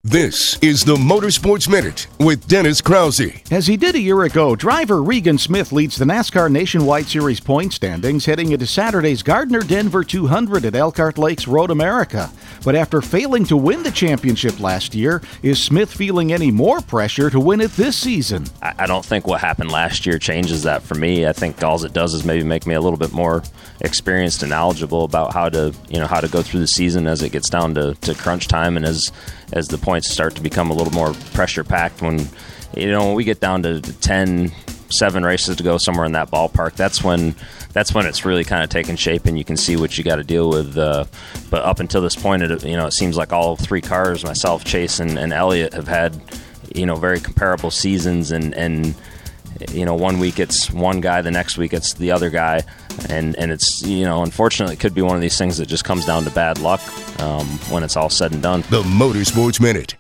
This is the Motorsports Minute with Dennis Krause. As he did a year ago, driver Regan Smith leads the NASCAR Nationwide Series point standings heading into Saturday's Gardner-Denver 200 at Elkhart Lakes Road America. But after failing to win the championship last year, is Smith feeling any more pressure to win it this season? I don't think what happened last year changes that for me. I think all it does is maybe make me a little bit more experienced and knowledgeable about how to go through the season as it gets down to crunch time, and as the points start to become a little more pressure packed. When we get down to 10, 7 races to go, somewhere in that ballpark, that's when it's really kind of taking shape and you can see what you got to deal with. But up until this point, it seems like all 3 cars, myself, Chase, and Elliott, have had very comparable seasons, and 1 week it's one guy, the next week it's the other guy, and it's unfortunately it could be one of these things that just comes down to bad luck when it's all said and done. The Motorsports Minute.